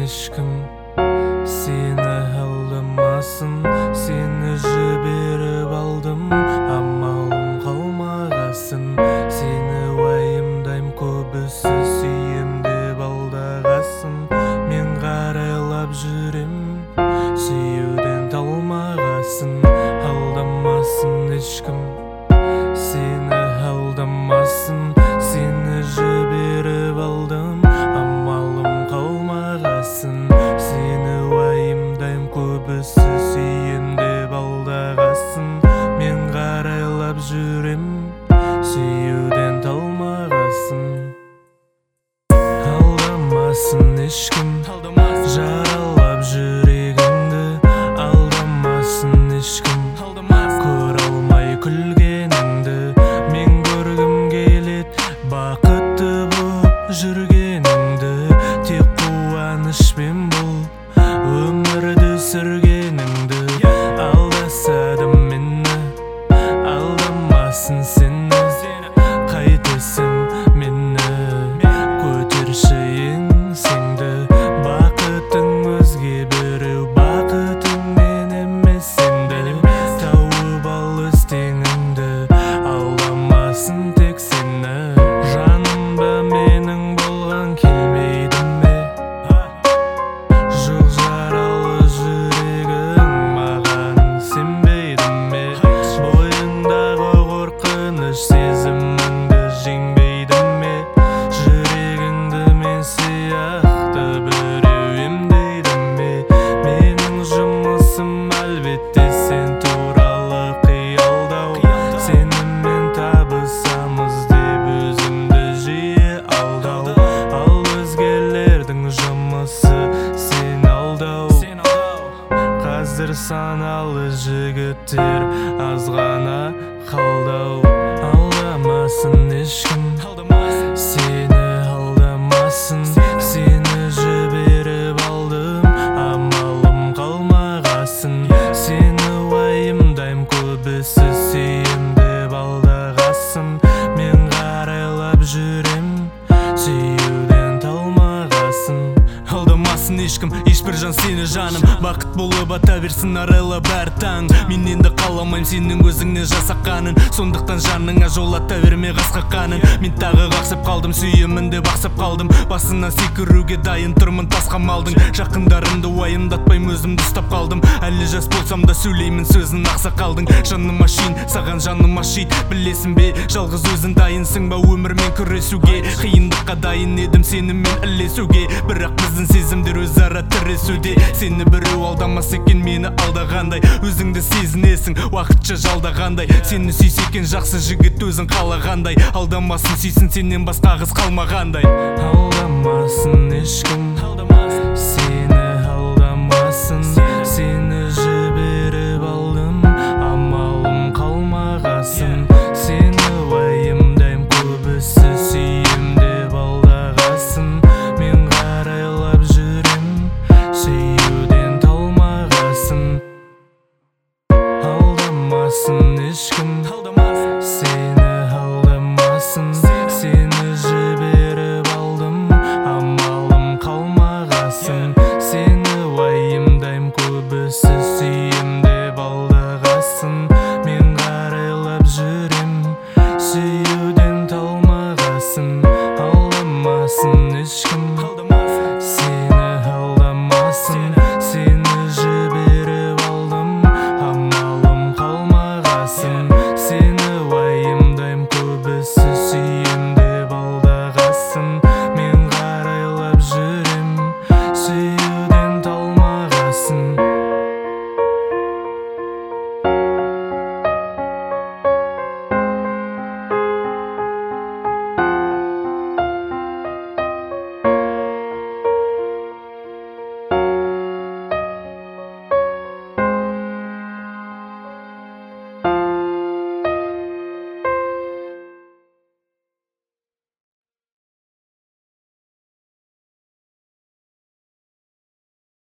ешкім сені алдамасын. Сені жіберіп алдым, амалым қалмағасын. Сені уайымдайм, көбісі сүйем деп алдағасын. Мен қарайлап жүрем, сүюден талмағасын. Алдамасын ешкім сені алдамасын. Сені жіберіп алдым, амалым қалмағасын. Сені уайымдайм, көбісі сүйем деп алдағасын. Мен қарайлап жүрем, сүюден талмағасын. Алдамасын ешкім, жаралап жүрегіңді. Алдамасын ешкім, көре алмай күлгеніңді. Мен көргім келет бақытты боп жүргеніңді. Тек қуанышпен бұл өмірді сүргеніңді. Алдасадым мені, алдамасын сені. Қайтесің мені, көтерші еңсеңді. Бақытың өзге біреу, бақытың мен емес сенді. Тауып ал өз теңіңді, алдамасын тек сені. Жанымда менің болған келмейді ме? Жоқ жаралы жүрегің маған сенбейді ме? Бойыңдағы қорқыныш сезіміңді жеңбейді ме? Жүрегіңді мен сияқты біреу емдейді ме? Менің жұмысым әлбетте сен туралы қиялдау. Сенімен табысамыз деп өзімді жиі алдау. Ал өзгелердің жұмысы сен алдау. Қазір саналы жігіттер аз ғана қалдау. Алдамасын ешкім, сені алдамасын. Сені жіберіп алдым, амалым қалмағасын. Сені уайымдайм, көбісі сүйем деп алдағасын. Мен қарайлап жүрем, сүюден талмағасын. Алдамасын ешкім, ешбір жан сені жаным. Бақыт болып ата берсін арайлап әр таң. Мен енді қаламайм сенің өзіңнен жасаққанын. Сондықтан жаныңа жолата берме қасқақанын. Мен тағы қақсап қалдым, сүйемін деп ақсап қалдым. Басына секіруге дайын тұрмын тасқа малдың. Жақындарымды уайымдатпайм, өзімді ұстап қалдым. Әлі жас болсам да сөйлеймін сөзін ақсақалдың. Жаным ашин, саған жаным ашит. Білесің бе, жалғыз өзің дайынсың ба өмірмен күресуге? Қиындыққа дайын едім сенімен ілесуге. Бірақ біздің сезімдер өзара тіресуде. Сені біреу алдамас екен мені алдағандай. Өзіңді сезінесің уақытша жалдағандай. Сені сүйсе екен жақсы жігіт өзің қалағандай. Алдамасын сүйсін сенен басқа қыз қалмағандай. Алдамасын ешкім, сені алдамасын. Сені жіберіп алдым, амалым қалмағасын. Сені уайымдайм, көбісі сүйем деп алдағасын. Мен қарайлап жүрем, сүюден талмағасын. Алдамасын ешкім, сені алдамасын. Сені жіберіп алдым, амалым қалмағасын. Сені уайымдайм, көбісі